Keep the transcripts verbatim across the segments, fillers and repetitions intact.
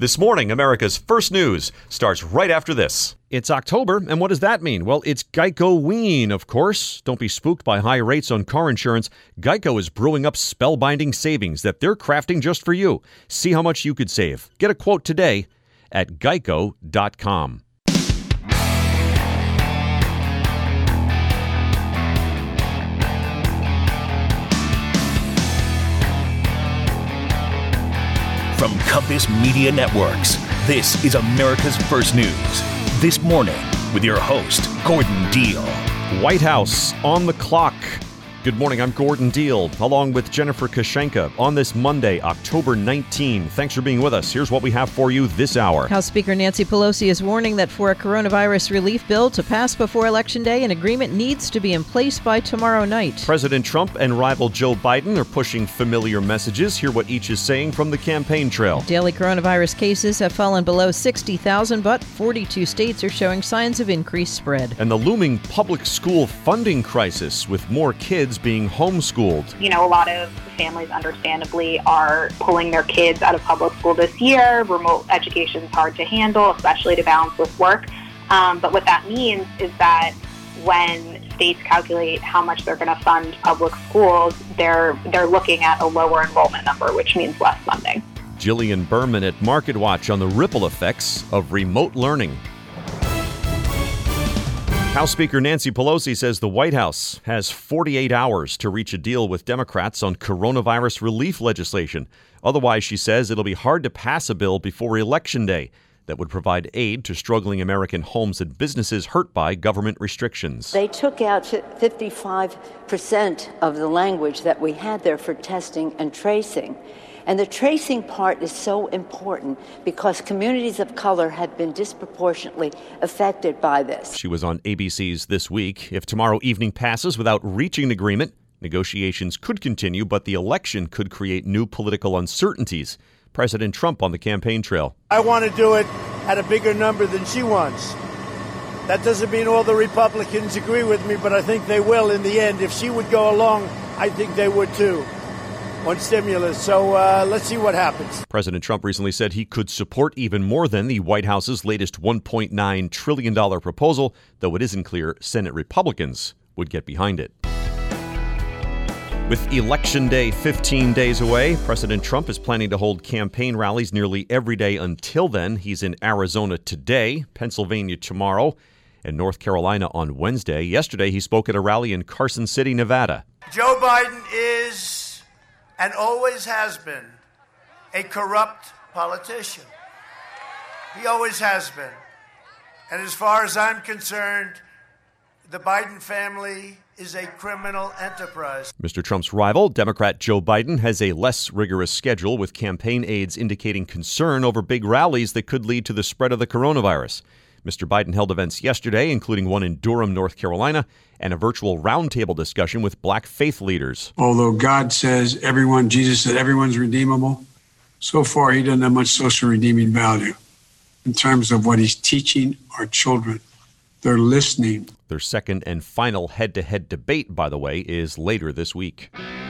This morning, America's First News starts right after this. It's October, and what does that mean? Well, it's Geico-ween, of course. Don't be spooked by high rates on car insurance. Geico is brewing up spellbinding savings that they're crafting just for you. See how much you could save. Get a quote today at geico dot com. From Compass Media Networks, this is America's First News. This morning, with your host, Gordon Deal. White House on the clock. Good morning, I'm Gordon Deal, along with Jennifer Kashenka on this Monday, October nineteenth. Thanks for being with us. Here's what we have for you this hour. House Speaker Nancy Pelosi is warning that for a coronavirus relief bill to pass before Election Day, an agreement needs to be in place by tomorrow night. President Trump and rival Joe Biden are pushing familiar messages. Hear what each is saying from the campaign trail. Daily coronavirus cases have fallen below sixty thousand, but forty-two states are showing signs of increased spread. And the looming public school funding crisis, with more kids being homeschooled. You know, a lot of families understandably are pulling their kids out of public school this year. Remote education is hard to handle, especially to balance with work. Um, but what that means is that when states calculate how much they're going to fund public schools, they're they're looking at a lower enrollment number, which means less funding. Jillian Berman at MarketWatch on the ripple effects of remote learning. House Speaker Nancy Pelosi says the White House has forty-eight hours to reach a deal with Democrats on coronavirus relief legislation. Otherwise, she says it'll be hard to pass a bill before Election Day that would provide aid to struggling American homes and businesses hurt by government restrictions. They took out fifty-five percent of the language that we had there for testing and tracing. And the tracing part is so important because communities of color have been disproportionately affected by this. She was on A B C's This Week. If tomorrow evening passes without reaching an agreement, negotiations could continue, but the election could create new political uncertainties. President Trump on the campaign trail. I want to do it at a bigger number than she wants. That doesn't mean all the Republicans agree with me, but I think they will in the end. If she would go along, I think they would too. On stimulus. So uh, let's see what happens. President Trump recently said he could support even more than the White House's latest one point nine trillion dollars proposal, though it isn't clear Senate Republicans would get behind it. With Election Day fifteen days away, President Trump is planning to hold campaign rallies nearly every day until then. He's in Arizona today, Pennsylvania tomorrow, and North Carolina on Wednesday. Yesterday, he spoke at a rally in Carson City, Nevada. Joe Biden is and always has been a corrupt politician. He always has been. And as far as I'm concerned, the Biden family is a criminal enterprise. Mister Trump's rival, Democrat Joe Biden, has a less rigorous schedule, with campaign aides indicating concern over big rallies that could lead to the spread of the coronavirus. Mister Biden held events yesterday, including one in Durham, North Carolina, and a virtual roundtable discussion with black faith leaders. Although God says everyone, Jesus said everyone's redeemable, so far he doesn't have much social redeeming value in terms of what he's teaching our children. They're listening. Their second and final head-to-head debate, by the way, is later this week.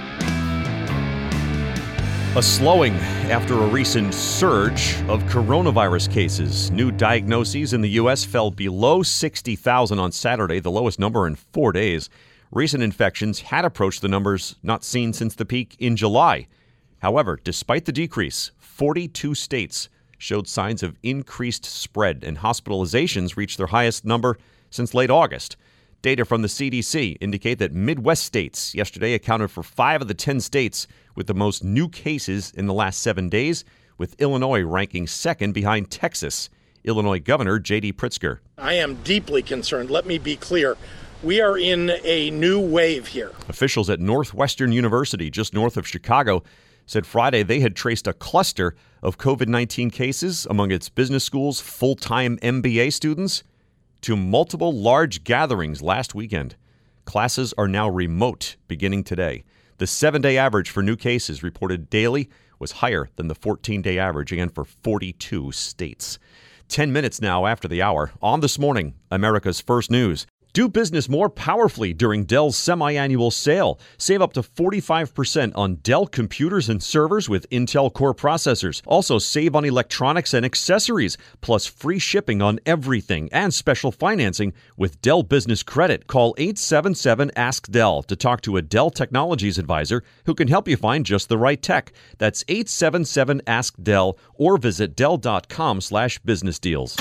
A slowing after a recent surge of coronavirus cases. New diagnoses in the U S fell below sixty thousand on Saturday, the lowest number in four days. Recent infections had approached the numbers not seen since the peak in July. However, despite the decrease, forty-two states showed signs of increased spread, and hospitalizations reached their highest number since late August. Data from the C D C indicate that Midwest states yesterday accounted for five of the ten states with the most new cases in the last seven days, with Illinois ranking second behind Texas. Illinois Governor J D Pritzker. I am deeply concerned. Let me be clear. We are in a new wave here. Officials at Northwestern University, just north of Chicago, said Friday they had traced a cluster of covid nineteen cases among its business school's full-time M B A students to multiple large gatherings last weekend. Classes are now remote beginning today. The seven-day average for new cases reported daily was higher than the fourteen-day average, again for forty-two states. Ten minutes now after the hour. On This Morning, America's First News. Do business more powerfully during Dell's semi-annual sale. Save up to forty-five percent on Dell computers and servers with Intel Core processors. Also save on electronics and accessories, plus free shipping on everything and special financing with Dell Business Credit. Call eight seven seven, ask Dell to talk to a Dell Technologies advisor who can help you find just the right tech. That's eight seven seven, ask Dell or visit dell.com slash business deals.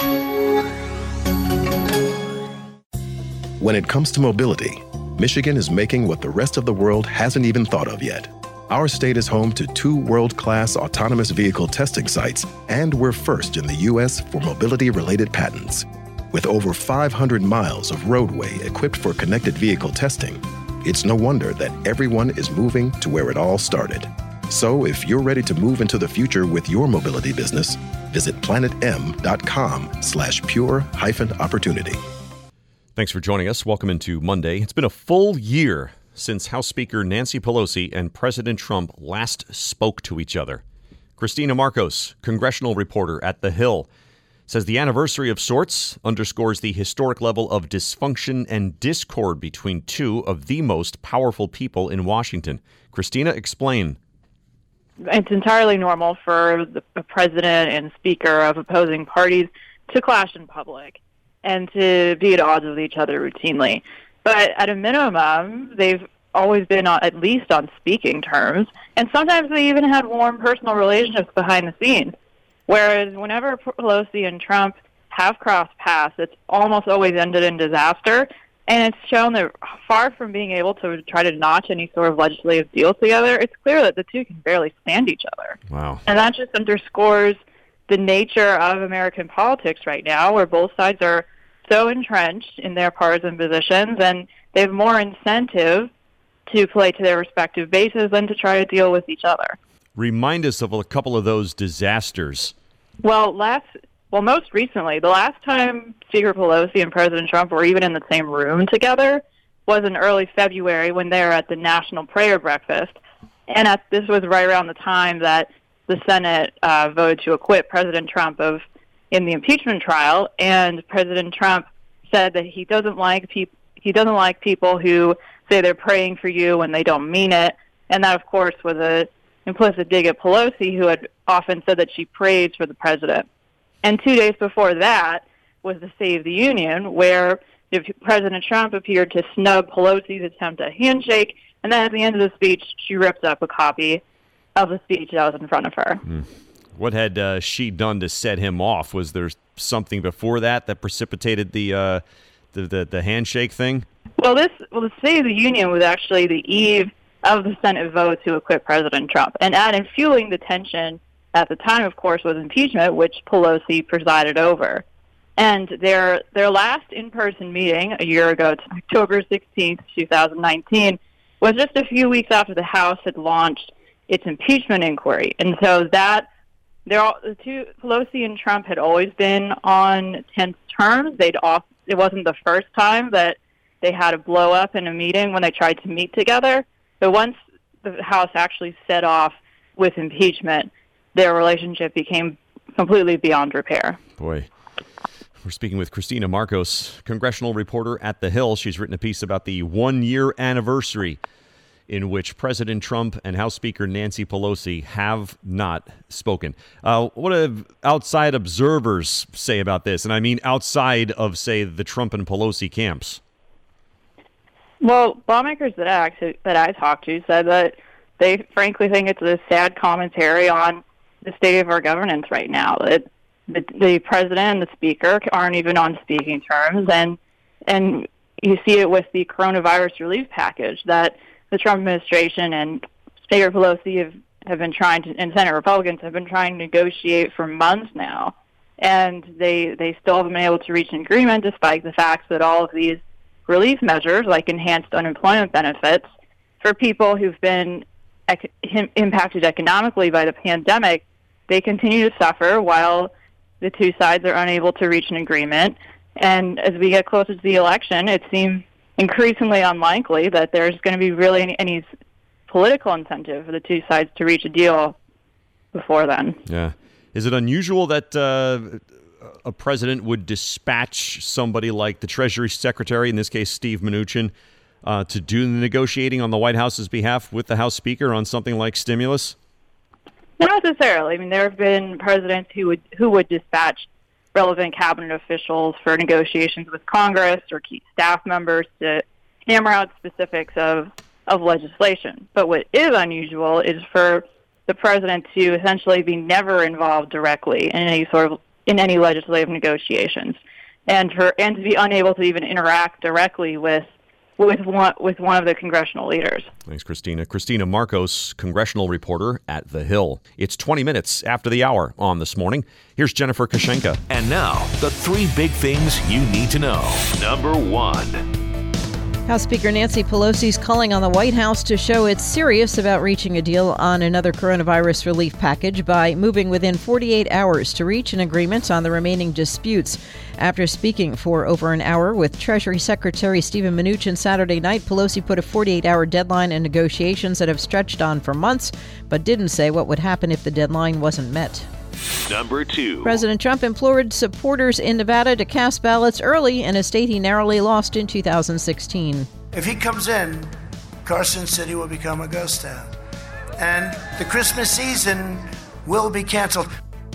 When it comes to mobility, Michigan is making what the rest of the world hasn't even thought of yet. Our state is home to two world-class autonomous vehicle testing sites, and we're first in the U S for mobility-related patents. With over five hundred miles of roadway equipped for connected vehicle testing, it's no wonder that everyone is moving to where it all started. So if you're ready to move into the future with your mobility business, visit planetem.com slash pure hyphen opportunity. Thanks for joining us. Welcome into Monday. It's been a full year since House Speaker Nancy Pelosi and President Trump last spoke to each other. Christina Marcos, congressional reporter at The Hill, says the anniversary of sorts underscores the historic level of dysfunction and discord between two of the most powerful people in Washington. Christina, explain. It's entirely normal for the president and speaker of opposing parties to clash in public and to be at odds with each other routinely. But at a minimum, they've always been on, at least on speaking terms, and sometimes they even had warm personal relationships behind the scenes. Whereas whenever Pelosi and Trump have crossed paths, it's almost always ended in disaster, and it's shown that far from being able to try to notch any sort of legislative deal together, it's clear that the two can barely stand each other. Wow. And that just underscores the nature of American politics right now, where both sides are so entrenched in their partisan positions, and they have more incentive to play to their respective bases than to try to deal with each other. Remind us of a couple of those disasters. Well, last, well, most recently, the last time Speaker Pelosi and President Trump were even in the same room together was in early February when they were at the National Prayer Breakfast, and at, this was right around the time that the Senate uh, voted to acquit President Trump of in the impeachment trial, and President Trump said that he doesn't like people he doesn't like people who say they're praying for you when they don't mean it, and that, of course, was a implicit dig at Pelosi, who had often said that she prays for the president. And two days before that was the Save the Union, where President Trump appeared to snub Pelosi's attempt at a handshake, and then at the end of the speech, she ripped up a copy of the speech that was in front of her. Mm. What had uh, she done to set him off? Was there something before that that precipitated the uh, the, the the handshake thing? Well, this well, the State of the Union was actually the eve of the Senate vote to acquit President Trump, and adding fueling the tension at the time, of course, was impeachment, which Pelosi presided over. And their their last in-person meeting a year ago, October sixteenth, twenty nineteen, was just a few weeks after the House had launched its impeachment inquiry, and so that. They're all, the two, Pelosi and Trump had always been on tense terms. They'd off, it wasn't the first time that they had a blow up in a meeting when they tried to meet together. But once the House actually set off with impeachment, their relationship became completely beyond repair. Boy. We're speaking with Christina Marcos, congressional reporter at The Hill. She's written a piece about the one-year anniversary in which President Trump and House Speaker Nancy Pelosi have not spoken. Uh, what do outside observers say about this? And I mean outside of, say, the Trump and Pelosi camps. Well, lawmakers that I, that I talked to said that they frankly think it's a sad commentary on the state of our governance right now. That the, the president and the speaker aren't even on speaking terms, and and you see it with the coronavirus relief package that the Trump administration and Speaker Pelosi have, have been trying to, and Senate Republicans have been trying to negotiate for months now. And they they still haven't been able to reach an agreement, despite the fact that all of these relief measures, like enhanced unemployment benefits, for people who've been ec- impacted economically by the pandemic, they continue to suffer while the two sides are unable to reach an agreement. And as we get closer to the election, it seems increasingly unlikely that there's going to be really any, any political incentive for the two sides to reach a deal before then. Yeah. Is it unusual that uh, a president would dispatch somebody like the Treasury Secretary, in this case Steve Mnuchin, uh, to do the negotiating on the White House's behalf with the House Speaker on something like stimulus? Not necessarily. I mean, there have been presidents who would who would dispatch relevant cabinet officials for negotiations with Congress or key staff members to hammer out specifics of, of legislation. But what is unusual is for the president to essentially be never involved directly in any sort of in any legislative negotiations, and for and to be unable to even interact directly with with one with one of the congressional leaders. Thanks, Christina. Christina Marcos, congressional reporter at The Hill. It's twenty minutes after the hour on This Morning. Here's Jennifer Kushenka. And now, the three big things you need to know. Number one. House Speaker Nancy Pelosi's calling on the White House to show it's serious about reaching a deal on another coronavirus relief package by moving within forty-eight hours to reach an agreement on the remaining disputes. After speaking for over an hour with Treasury Secretary Steven Mnuchin Saturday night, Pelosi put a forty-eight hour deadline in negotiations that have stretched on for months, but didn't say what would happen if the deadline wasn't met. Number two. President Trump implored supporters in Nevada to cast ballots early in a state he narrowly lost in two thousand sixteen. If he comes in, Carson City will become a ghost town. And the Christmas season will be canceled.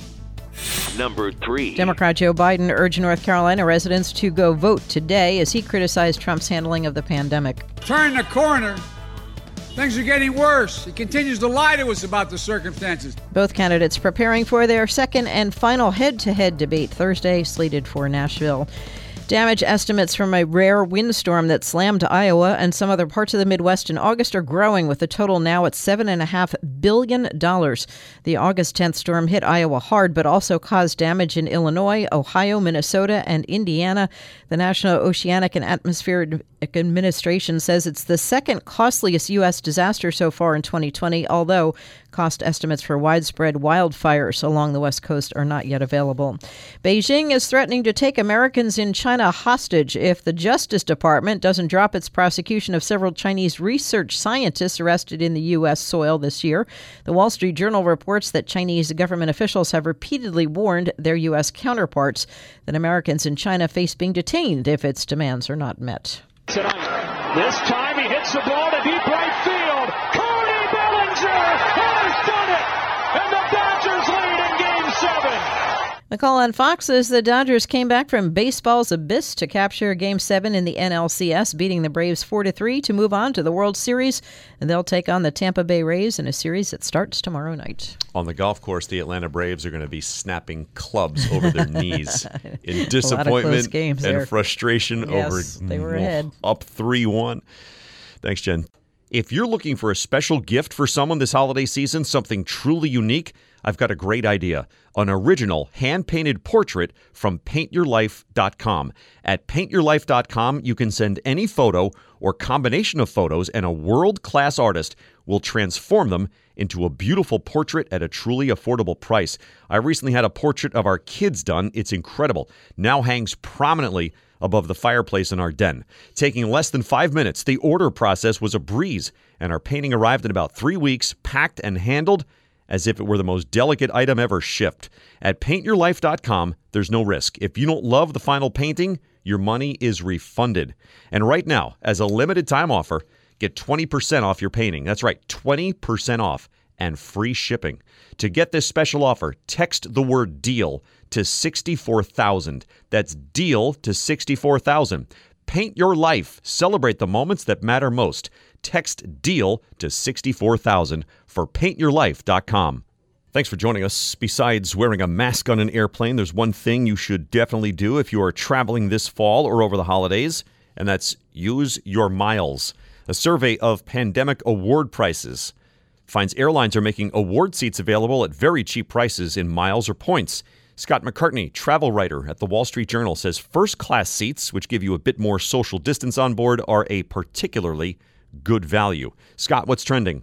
Number three. Democrat Joe Biden urged North Carolina residents to go vote today as he criticized Trump's handling of the pandemic. Turn the corner. Things are getting worse. He continues to lie to us about the circumstances. Both candidates preparing for their second and final head-to-head debate Thursday, slated for Nashville. Damage estimates from a rare windstorm that slammed Iowa and some other parts of the Midwest in August are growing, with the total now at seven point five billion dollars. The August tenth storm hit Iowa hard, but also caused damage in Illinois, Ohio, Minnesota, and Indiana. The National Oceanic and Atmospheric Administration says it's the second costliest U S disaster so far in twenty twenty, although cost estimates for widespread wildfires along the West Coast are not yet available. Beijing is threatening to take Americans in China hostage if the Justice Department doesn't drop its prosecution of several Chinese research scientists arrested in the U S soil this year. The Wall Street Journal reports that Chinese government officials have repeatedly warned their U S counterparts that Americans in China face being detained if its demands are not met. Tonight. This time he hits the ball to deep right field. Cody Bellinger has done it, and the Dodgers lead in Game seven. The call on Fox is the Dodgers came back from baseball's abyss to capture Game seven in the N L C S, beating the Braves four to three to move on to the World Series. And they'll take on the Tampa Bay Rays in a series that starts tomorrow night. On the golf course, the Atlanta Braves are going to be snapping clubs over their knees in disappointment and there. frustration yes, over they were ahead. up three one. Thanks, Jen. If you're looking for a special gift for someone this holiday season, something truly unique, I've got a great idea. An original hand-painted portrait from paint your life dot com. At paint your life dot com, you can send any photo or combination of photos, and a world-class artist will transform them into a beautiful portrait at a truly affordable price. I recently had a portrait of our kids done. It's incredible. Now hangs prominently above the fireplace in our den. Taking less than five minutes, the order process was a breeze, and our painting arrived in about three weeks, packed and handled as if it were the most delicate item ever shipped. At paint your life dot com, there's no risk. If you don't love the final painting, your money is refunded. And right now, as a limited time offer, get twenty percent off your painting. That's right, twenty percent off and free shipping. To get this special offer, text the word DEAL to sixty-four thousand. That's DEAL to sixty-four thousand. Paint your life. Celebrate the moments that matter most. Text DEAL to sixty-four thousand for paint your life dot com. Thanks for joining us. Besides wearing a mask on an airplane, there's one thing you should definitely do if you are traveling this fall or over the holidays, and that's use your miles. A survey of pandemic award prices finds airlines are making award seats available at very cheap prices in miles or points. Scott McCartney, travel writer at the Wall Street Journal, says first-class seats, which give you a bit more social distance on board, are a particularly good value. Scott, what's trending?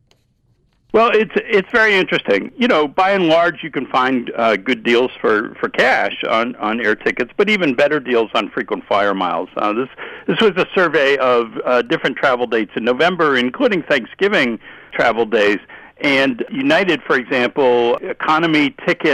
Well, it's it's very interesting. You know, by and large, you can find uh, good deals for, for cash on, on air tickets, but even better deals on frequent flyer miles. Uh, this this was a survey of uh, different travel dates in November, including Thanksgiving travel days. And United, for example, economy ticket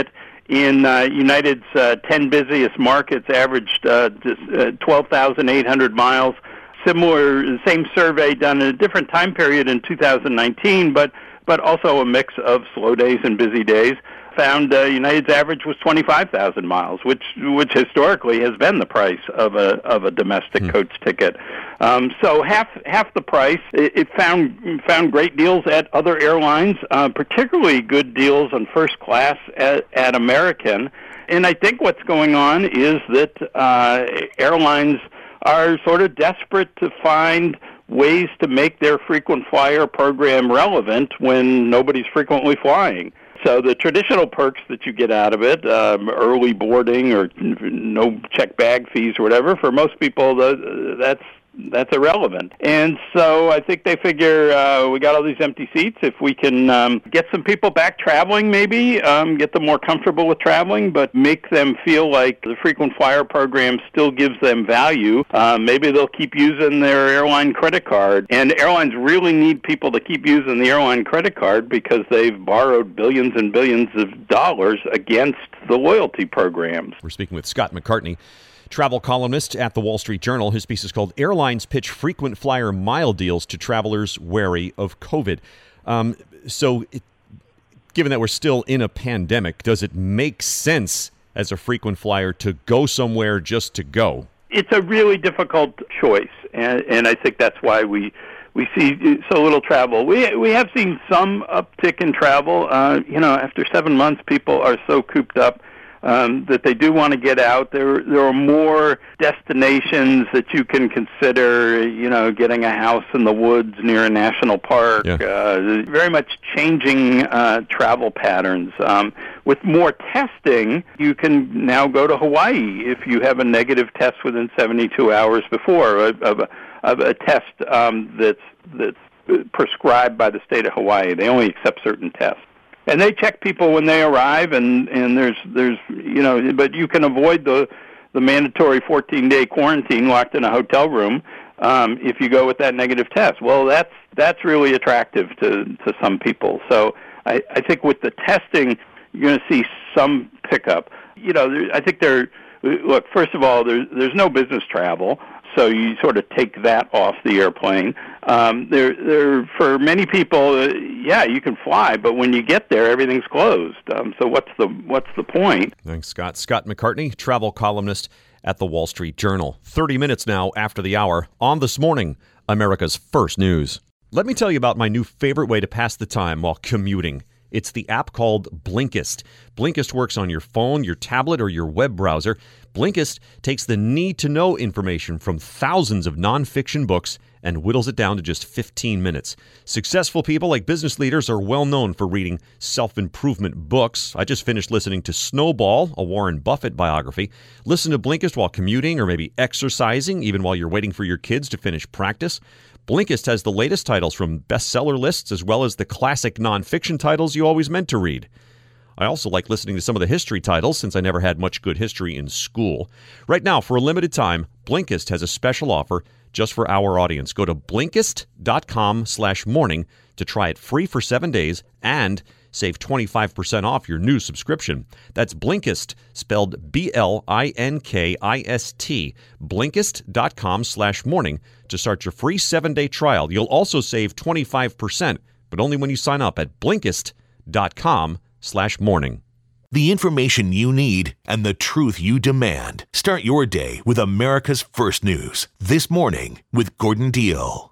in uh, United's uh, ten busiest markets averaged uh, just, uh, twelve thousand eight hundred miles. Similar, same survey done in a different time period in two thousand nineteen, but but also a mix of slow days and busy days. Found uh, United's average was twenty-five thousand miles, which which historically has been the price of a of a domestic mm. coach ticket. Um, so half half the price. It, it found found great deals at other airlines, uh, particularly good deals on first class at, at American. And I think what's going on is that uh, airlines are sort of desperate to find ways to make their frequent flyer program relevant when nobody's frequently flying. So the traditional perks that you get out of it, um, early boarding or no check bag fees or whatever, for most people, the, that's that's irrelevant. And so I think they figure uh, we got all these empty seats. If we can um, get some people back traveling, maybe, um, get them more comfortable with traveling, but make them feel like the frequent flyer program still gives them value, uh, maybe they'll keep using their airline credit card. And airlines really need people to keep using the airline credit card because they've borrowed billions and billions of dollars against the loyalty programs. We're speaking with Scott McCartney, travel columnist at the Wall Street Journal. His piece is called Airlines Pitch Frequent Flyer Mile Deals to Travelers Wary of COVID. Um, so it, given that we're still in a pandemic, does it make sense as a frequent flyer to go somewhere just to go? It's a really difficult choice, and, and I think that's why we we see so little travel. We we have seen some uptick in travel. Uh, you know, after seven months, people are so cooped up Um, that they do want to get out. There there are more destinations that you can consider, you know, getting a house in the woods near a national park, yeah. uh, very much changing uh, travel patterns. Um, with more testing, you can now go to Hawaii if you have a negative test within seventy-two hours before, of, of, a, of a test um, that's, that's prescribed by the state of Hawaii. They only accept certain tests. And they check people when they arrive, and, and there's there's you know, but you can avoid the the mandatory fourteen day quarantine locked in a hotel room um, if you go with that negative test. Well, that's that's really attractive to, to some people. So I, I think with the testing, you're going to see some pickup. You know, there, I think there. Look, first of all, there's there's no business travel. So you sort of take that off the airplane. Um, there, there for many people, uh, yeah, you can fly, but when you get there, everything's closed. Um, so what's the what's the point? Thanks, Scott. Scott McCartney, travel columnist at the Wall Street Journal. Thirty minutes now after the hour on This Morning, America's First News. Let me tell you about my new favorite way to pass the time while commuting. It's the app called Blinkist. Blinkist works on your phone, your tablet, or your web browser. Blinkist takes the need-to-know information from thousands of nonfiction books and whittles it down to just fifteen minutes. Successful people like business leaders are well known for reading self-improvement books. I just finished listening to Snowball, a Warren Buffett biography. Listen to Blinkist while commuting or maybe exercising, even while you're waiting for your kids to finish practice. Blinkist has the latest titles from bestseller lists as well as the classic nonfiction titles you always meant to read. I also like listening to some of the history titles since I never had much good history in school. Right now, for a limited time, Blinkist has a special offer just for our audience. Go to Blinkist.com slash morning to try it free for seven days and save twenty-five percent off your new subscription. That's Blinkist, spelled B L I N K I S T, Blinkist.com slash morning to start your free seven-day trial. You'll also save twenty-five percent, but only when you sign up at Blinkist.com slash morning. The information you need and the truth you demand. Start your day with America's First News. This Morning with Gordon Deal.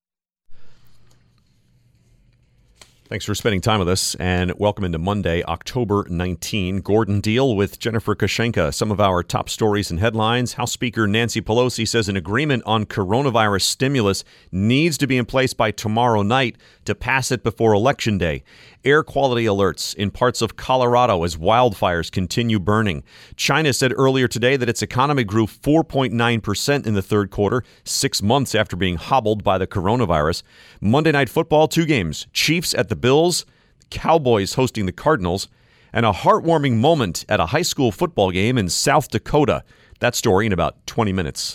Thanks for spending time with us, and welcome into Monday, October nineteenth. Gordon Deal with Jennifer Kushenka. Some of our top stories and headlines. House Speaker Nancy Pelosi says an agreement on coronavirus stimulus needs to be in place by tomorrow night to pass it before Election Day. Air quality alerts in parts of Colorado as wildfires continue burning. China said earlier today that its economy grew four point nine percent in the third quarter, six months after being hobbled by the coronavirus. Monday Night Football, two games. Chiefs at the Bills, Cowboys hosting the Cardinals, and a heartwarming moment at a high school football game in South Dakota. That story in about twenty minutes.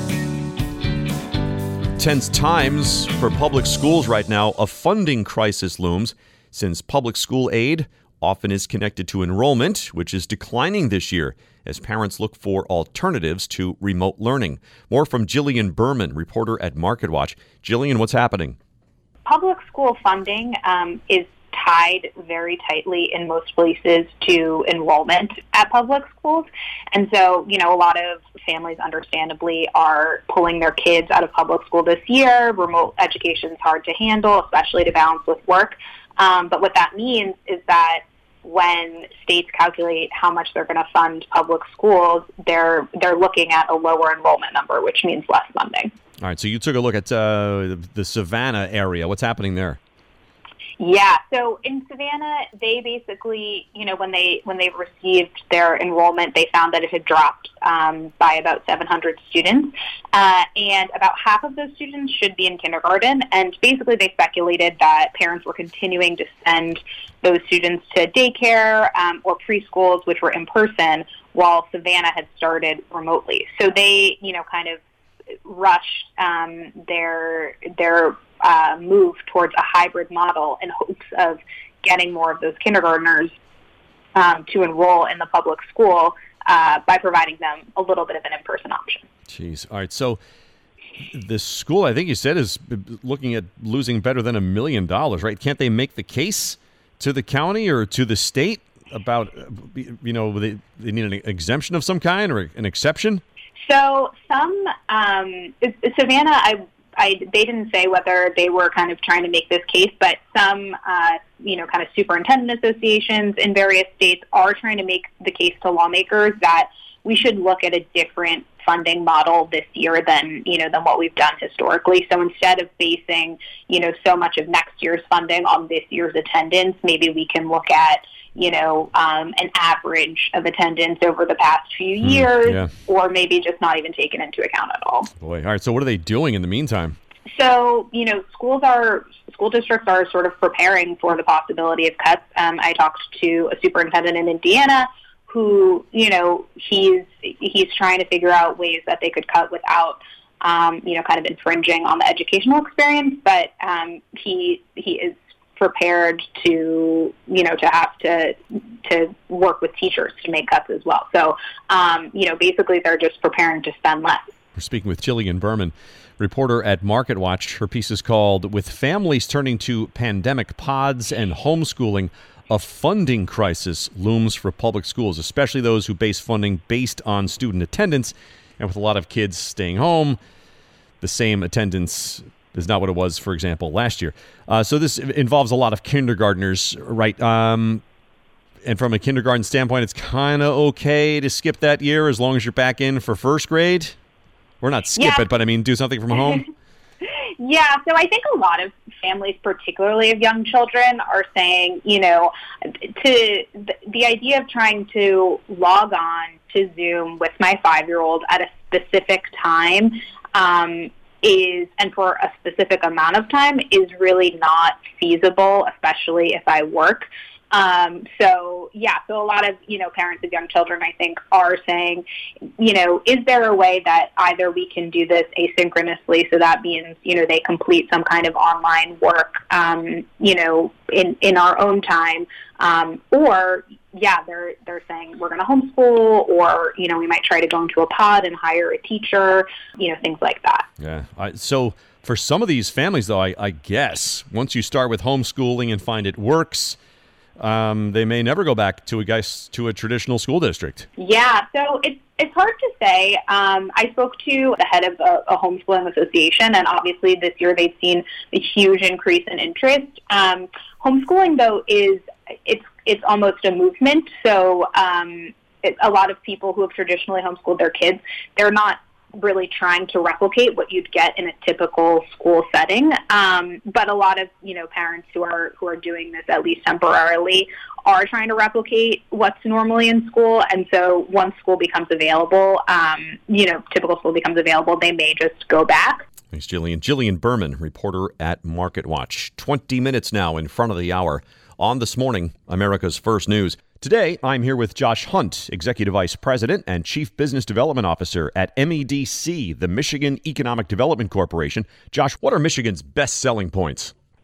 Tense times for public schools right now. A funding crisis looms since public school aid often is connected to enrollment, which is declining this year as parents look for alternatives to remote learning. More from Jillian Berman, reporter at MarketWatch. Jillian, what's happening? Public school funding um, is tied very tightly in most places to enrollment at public schools. And so, you know, a lot of families understandably are pulling their kids out of public school this year. Remote education is hard to handle, especially to balance with work. Um, but what that means is that when states calculate how much they're going to fund public schools, they're they're looking at a lower enrollment number, which means less funding. All right, so you took a look at uh, the Savannah area. What's happening there? Yeah, so in Savannah, they basically, you know, when they when they received their enrollment, they found that it had dropped um, by about seven hundred students, uh, and about half of those students should be in kindergarten. And basically, they speculated that parents were continuing to send those students to daycare um, or preschools, which were in person, while Savannah had started remotely. So they, you know, kind of rushed um, their their uh, move towards a hybrid model in hopes of getting more of those kindergartners um, to enroll in the public school uh, by providing them a little bit of an in-person option. Jeez. All right. So the school, I think you said, is looking at losing better than a million dollars, right? Can't they make the case to the county or to the state about, you know, they, they need an exemption of some kind or an exception? So some um, Savannah, I, I, they didn't say whether they were kind of trying to make this case, but some, uh, you know, kind of superintendent associations in various states are trying to make the case to lawmakers that we should look at a different funding model this year than, you know, than what we've done historically. So instead of basing, you know, so much of next year's funding on this year's attendance, maybe we can look at, you know, um, an average of attendance over the past few years, mm, yeah. or maybe just not even taken into account at all. Boy, all right. So what are they doing in the meantime? So, you know, schools are, school districts are sort of preparing for the possibility of cuts. Um, I talked to a superintendent in Indiana who, you know, he's, he's trying to figure out ways that they could cut without, um, you know, kind of infringing on the educational experience. But um, he, he is prepared to, you know, to have to to work with teachers to make cuts as well. So, um, you know, basically they're just preparing to spend less. We're speaking with Jillian Berman, reporter at MarketWatch. Her piece is called "With Families Turning to Pandemic Pods and Homeschooling, a Funding Crisis Looms for Public Schools," especially those who base funding based on student attendance. And with a lot of kids staying home, the same attendance is not what it was, for example, last year. Uh, so this involves a lot of kindergartners, right? Um, and from a kindergarten standpoint, it's kind of okay to skip that year as long as you're back in for first grade. Or not skip yeah. it, but I mean, do something from home. Yeah, so I think a lot of families, particularly of young children, are saying, you know, to the, the idea of trying to log on to Zoom with my five-year-old at a specific time um, is, and for a specific amount of time, is really not feasible, especially if I work. Um, so, yeah, so a lot of, you know, parents of young children, I think, are saying, you know, is there a way that either we can do this asynchronously, so that means, you know, they complete some kind of online work, um, you know, in, in our own time, um, or, yeah, they're they're saying we're going to homeschool, or, you know, we might try to go into a pod and hire a teacher, you know, things like that. Yeah. I, so for some of these families, though, I, I guess once you start with homeschooling and find it works, Um, they may never go back to a guys to a traditional school district. Yeah, so it's it's hard to say. Um, I spoke to the head of a, a homeschooling association, and obviously this year they've seen a huge increase in interest. Um, homeschooling, though, is it's it's almost a movement. So um, it, a lot of people who have traditionally homeschooled their kids, they're not really trying to replicate what you'd get in a typical school setting. Um, but a lot of, you know, parents who are who are doing this, at least temporarily, are trying to replicate what's normally in school. And so once school becomes available, um, you know, typical school becomes available, they may just go back. Thanks, Jillian. Jillian Berman, reporter at MarketWatch. twenty minutes now in front of the hour on This Morning, America's First News. Today, I'm here with Josh Hunt, Executive Vice President and Chief Business Development Officer at M E D C, the Michigan Economic Development Corporation. Josh, what are Michigan's best selling points?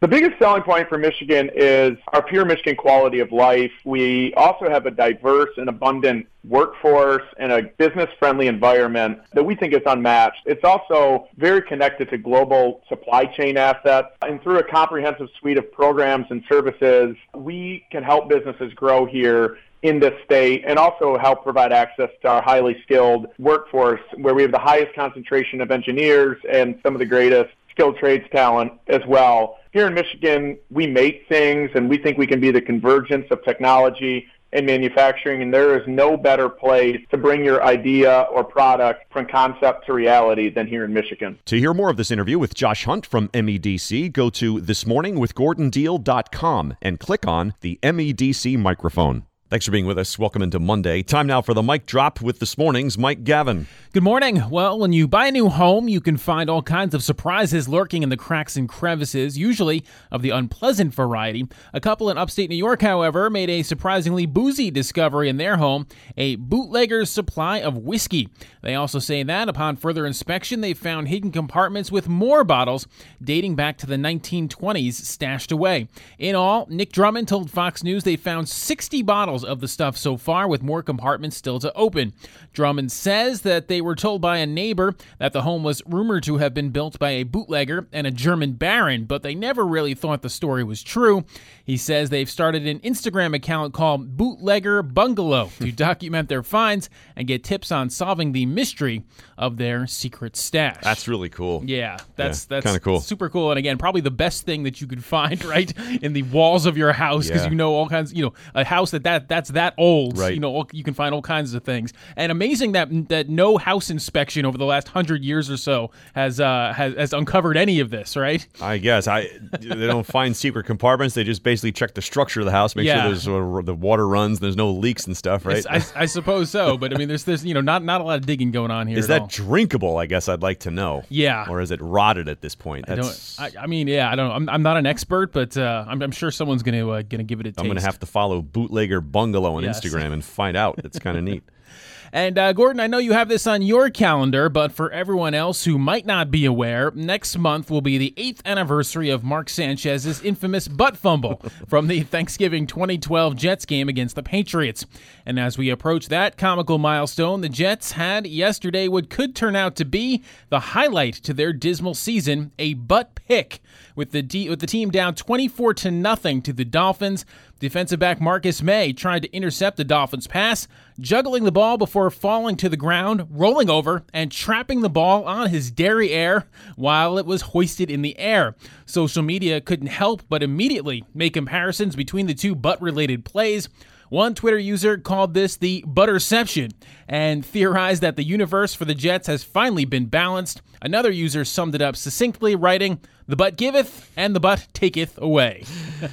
The biggest selling point for Michigan is our pure Michigan quality of life. We also have a diverse and abundant workforce and a business-friendly environment that we think is unmatched. It's also very connected to global supply chain assets. And through a comprehensive suite of programs and services, we can help businesses grow here in this state and also help provide access to our highly skilled workforce, where we have the highest concentration of engineers and some of the greatest skilled trades talent as well. Here in Michigan, we make things, and we think we can be the convergence of technology and manufacturing, and there is no better place to bring your idea or product from concept to reality than here in Michigan. To hear more of this interview with Josh Hunt from M E D C, go to this morning with gordon deal dot com and click on the M E D C microphone. Thanks for being with us. Welcome into Monday. Time now for the Mic Drop with this morning's Mike Gavin. Good morning. Well, when you buy a new home, you can find all kinds of surprises lurking in the cracks and crevices, usually of the unpleasant variety. A couple in upstate New York, however, made a surprisingly boozy discovery in their home, a bootlegger's supply of whiskey. They also say that upon further inspection, they found hidden compartments with more bottles dating back to the nineteen twenties stashed away. In all, Nick Drummond told Fox News they found sixty bottles of the stuff so far, with more compartments still to open. Drummond says that they were told by a neighbor that the home was rumored to have been built by a bootlegger and a German baron, but they never really thought the story was true. He says they've started an Instagram account called Bootlegger Bungalow to document their finds and get tips on solving the mystery of their secret stash. That's really cool. Yeah, that's yeah, that's kind of cool. Super cool. And again, probably the best thing that you could find right in the walls of your house, because Yeah. you know all kinds. You know, a house that, that that's that old. Right. You know, all, you can find all kinds of things. And amazing that that no house inspection over the last hundred years or so has uh has, has uncovered any of this. Right. I guess I they don't find secret compartments. They just basically check the structure of the house, make Yeah. sure there's uh, the water runs, there's no leaks and stuff, right? I, I suppose so, but I mean, there's there's you know not not a lot of digging going on here. Is at that all. drinkable? I guess I'd like to know. Yeah. Or is it rotted at this point? I That's, don't. I, I mean, yeah, I don't know. I'm, I'm not an expert, but uh, I'm, I'm sure someone's gonna uh, gonna give it a taste. I'm going to have to follow Bootlegger Bungalow on Yes. Instagram and find out. It's kind of neat. And uh, Gordon, I know you have this on your calendar, but for everyone else who might not be aware, next month will be the eighth anniversary of Mark Sanchez's infamous butt fumble from the Thanksgiving twenty twelve Jets game against the Patriots. And as we approach that comical milestone, the Jets had yesterday what could turn out to be the highlight to their dismal season, a butt pick. With the D- with the team down twenty-four to nothing to the Dolphins, defensive back Marcus May tried to intercept the Dolphins' pass, juggling the ball before falling to the ground, rolling over, and trapping the ball on his derriere while it was hoisted in the air. Social media couldn't help but immediately make comparisons between the two butt-related plays. One Twitter user called this the butterception and theorized that the universe for the Jets has finally been balanced. Another user summed it up succinctly, writing, "The butt giveth and the butt taketh away."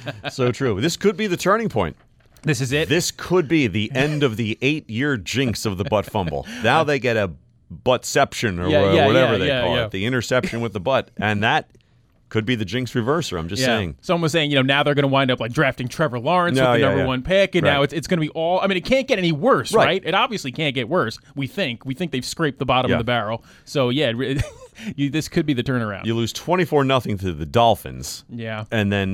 So true. This could be the turning point. This is it. This could be the end of the eight-year jinx of the butt fumble. Now they get a buttception or Yeah, wha- yeah, whatever yeah, they yeah, call yeah. it, the interception with the butt. And that could be the jinx reverser. I'm just Yeah. saying. Someone was saying, you know, now they're going to wind up like drafting Trevor Lawrence No, with the yeah, number yeah. one pick, and Right. now it's it's going to be all. I mean, it can't get any worse, Right. right? It obviously can't get worse. We think we think they've scraped the bottom Yeah. of the barrel. So yeah, it re- you, this could be the turnaround. You lose twenty-four nothing to the Dolphins. Yeah. And then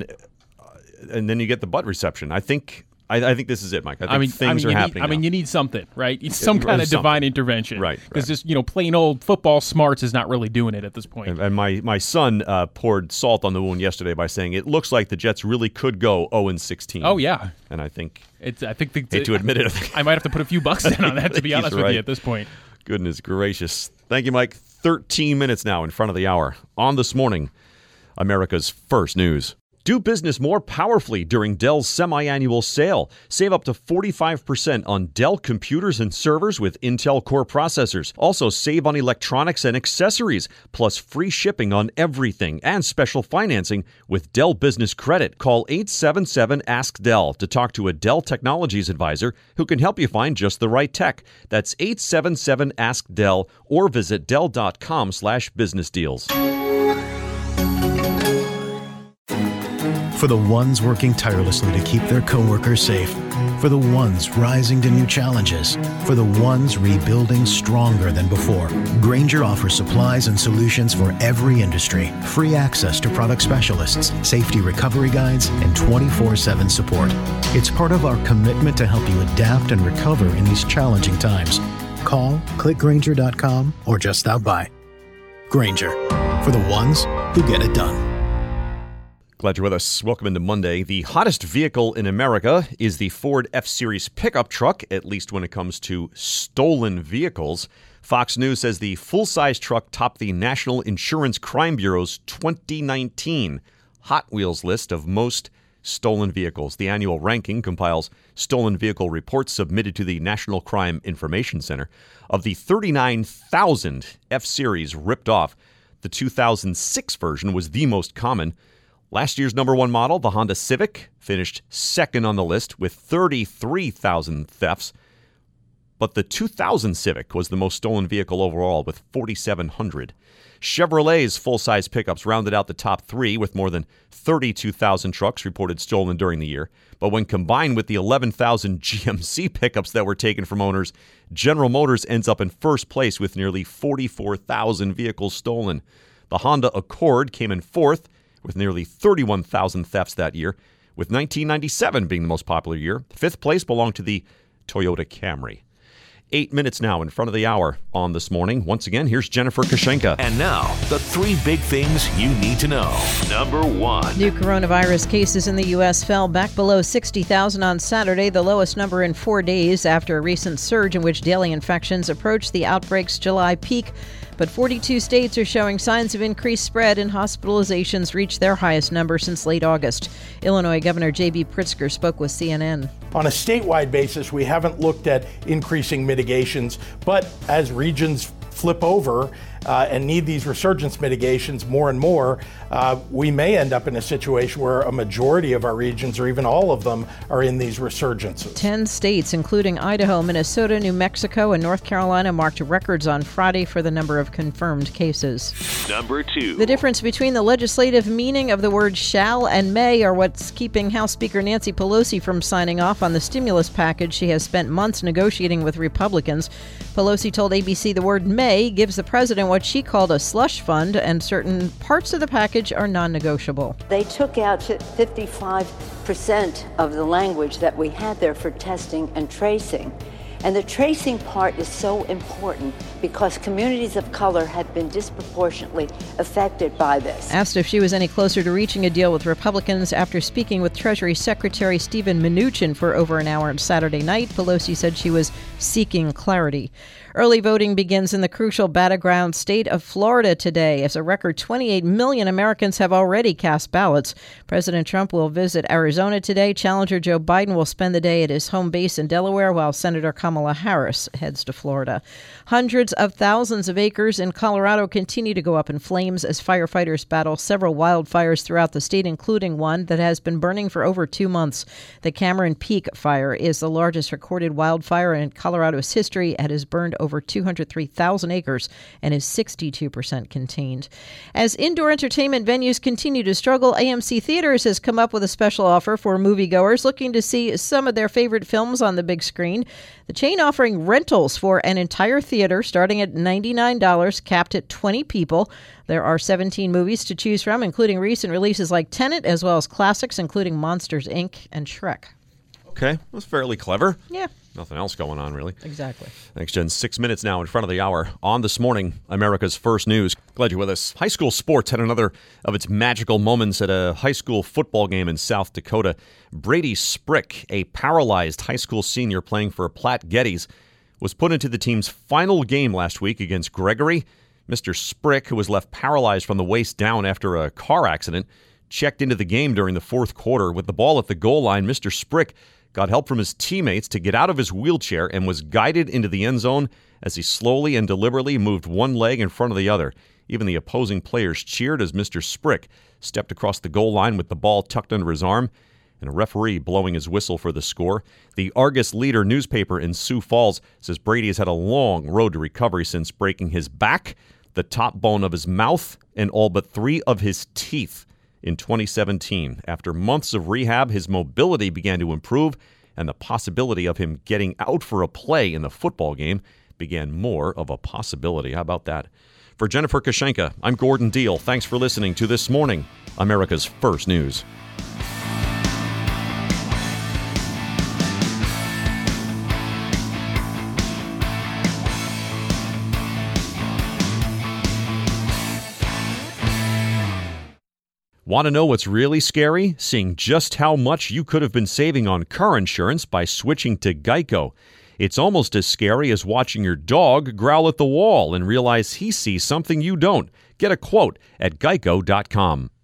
and then you get the butt reception. I think I, I think this is it, Mike. I think I mean, things I mean, are you happening Need, I mean, now. you need something, right? It's some Yeah, kind of something. divine intervention, Right, Because right. just you know, plain old football smarts is not really doing it at this point. And, and my, my son uh, poured salt on the wound yesterday by saying it looks like the Jets really could go oh and sixteen. Oh yeah, and I think it's. I think the, hate to admit it. I might have to put a few bucks in on that to be He's honest with right. you at this point. Goodness gracious. Thank you, Mike. thirteen minutes now in front of the hour. On This Morning, America's First News. Do business more powerfully during Dell's semi-annual sale. Save up to forty-five percent on Dell computers and servers with Intel Core processors. Also save on electronics and accessories, plus free shipping on everything and special financing with Dell Business Credit. Call eight seven seven, ask Dell to talk to a Dell Technologies advisor who can help you find just the right tech. That's eight seven seven, ask Dell or visit Dell.com slash business deals. For the ones working tirelessly to keep their coworkers safe, For the ones rising to new challenges. For the ones rebuilding stronger than before. Grainger offers supplies and solutions for every industry. Free access to product specialists, safety recovery guides, and twenty-four seven support. It's part of our commitment to help you adapt and recover in these challenging times. Call, click Grainger dot com, or just stop by. Grainger, for the ones who get it done. Glad you're with us. Welcome into Monday. The hottest vehicle in America is the Ford F-Series pickup truck, at least when it comes to stolen vehicles. Fox News says the full-size truck topped the National Insurance Crime Bureau's twenty nineteen Hot Wheels list of most stolen vehicles. The annual ranking compiles stolen vehicle reports submitted to the National Crime Information Center. Of the thirty-nine thousand F-Series ripped off, the two thousand six version was the most common. Last year's number one model, the Honda Civic, finished second on the list with thirty-three thousand thefts. But the two thousand Civic was the most stolen vehicle overall with forty-seven hundred. Chevrolet's full-size pickups rounded out the top three with more than thirty-two thousand trucks reported stolen during the year. But when combined with the eleven thousand G M C pickups that were taken from owners, General Motors ends up in first place with nearly forty-four thousand vehicles stolen. The Honda Accord came in fourth with nearly thirty-one thousand thefts that year, with nineteen ninety-seven being the most popular year. Fifth place belonged to the Toyota Camry. Eight minutes now in front of the hour on This Morning. Once again, here's Jennifer Kashenka. And now, the three big things you need to know. Number one. New coronavirus cases in the U S fell back below sixty thousand on Saturday, the lowest number in four days after a recent surge in which daily infections approached the outbreak's July peak. But forty-two states are showing signs of increased spread, and hospitalizations reached their highest number since late August. Illinois Governor J B Pritzker spoke with C N N. On a statewide basis, we haven't looked at increasing mitigations, but as regions flip over uh, and need these resurgence mitigations more and more, uh, we may end up in a situation where a majority of our regions, or even all of them, are in these resurgences. Ten states, including Idaho, Minnesota, New Mexico, and North Carolina, marked records on Friday for the number of confirmed cases. Number two. The difference between the legislative meaning of the words shall and may are what's keeping House Speaker Nancy Pelosi from signing off on the stimulus package she has spent months negotiating with Republicans. Pelosi told A B C the word may gives the president what she called a slush fund, and certain parts of the package are non-negotiable. They took out fifty-five percent of the language that we had there for testing and tracing. And the tracing part is so important because communities of color have been disproportionately affected by this. Asked if she was any closer to reaching a deal with Republicans after speaking with Treasury Secretary Steven Mnuchin for over an hour on Saturday night, Pelosi said she was seeking clarity. Early voting begins in the crucial battleground state of Florida today, as a record twenty-eight million Americans have already cast ballots. President Trump will visit Arizona today. Challenger Joe Biden will spend the day at his home base in Delaware, while Senator Kamala Harris heads to Florida. Hundreds of thousands of acres in Colorado continue to go up in flames as firefighters battle several wildfires throughout the state, including one that has been burning for over two months. The Cameron Peak fire is the largest recorded wildfire in Colorado's history. It has burned over two hundred three thousand acres and is sixty-two percent contained. As indoor entertainment venues continue to struggle, A M C Theaters has come up with a special offer for moviegoers looking to see some of their favorite films on the big screen. The chain offering rentals for an entire theater starting at ninety-nine dollars, capped at twenty people. There are seventeen movies to choose from, including recent releases like Tenet, as well as classics including Monsters, Incorporated and Shrek. Okay, that's fairly clever. Yeah. Nothing else going on, really. Exactly. Thanks, Jen. Six minutes now in front of the hour on This Morning, America's First News. Glad you're with us. High school sports had another of its magical moments at a high school football game in South Dakota. Brady Sprick, a paralyzed high school senior playing for Platte Geddes, was put into the team's final game last week against Gregory. Mister Sprick, who was left paralyzed from the waist down after a car accident, checked into the game during the fourth quarter. With the ball at the goal line, Mister Sprick got help from his teammates to get out of his wheelchair and was guided into the end zone as he slowly and deliberately moved one leg in front of the other. Even the opposing players cheered as Mister Sprick stepped across the goal line with the ball tucked under his arm and a referee blowing his whistle for the score. The Argus Leader newspaper in Sioux Falls says Brady has had a long road to recovery since breaking his back, the top bone of his mouth, and all but three of his teeth in twenty seventeen. After months of rehab, his mobility began to improve, and the possibility of him getting out for a play in the football game began more of a possibility. How about that? For Jennifer Kashenka, I'm Gordon Deal. Thanks for listening to This Morning, America's First News. Want to know what's really scary? Seeing just how much you could have been saving on car insurance by switching to Geico. It's almost as scary as watching your dog growl at the wall and realize he sees something you don't. Get a quote at geico dot com.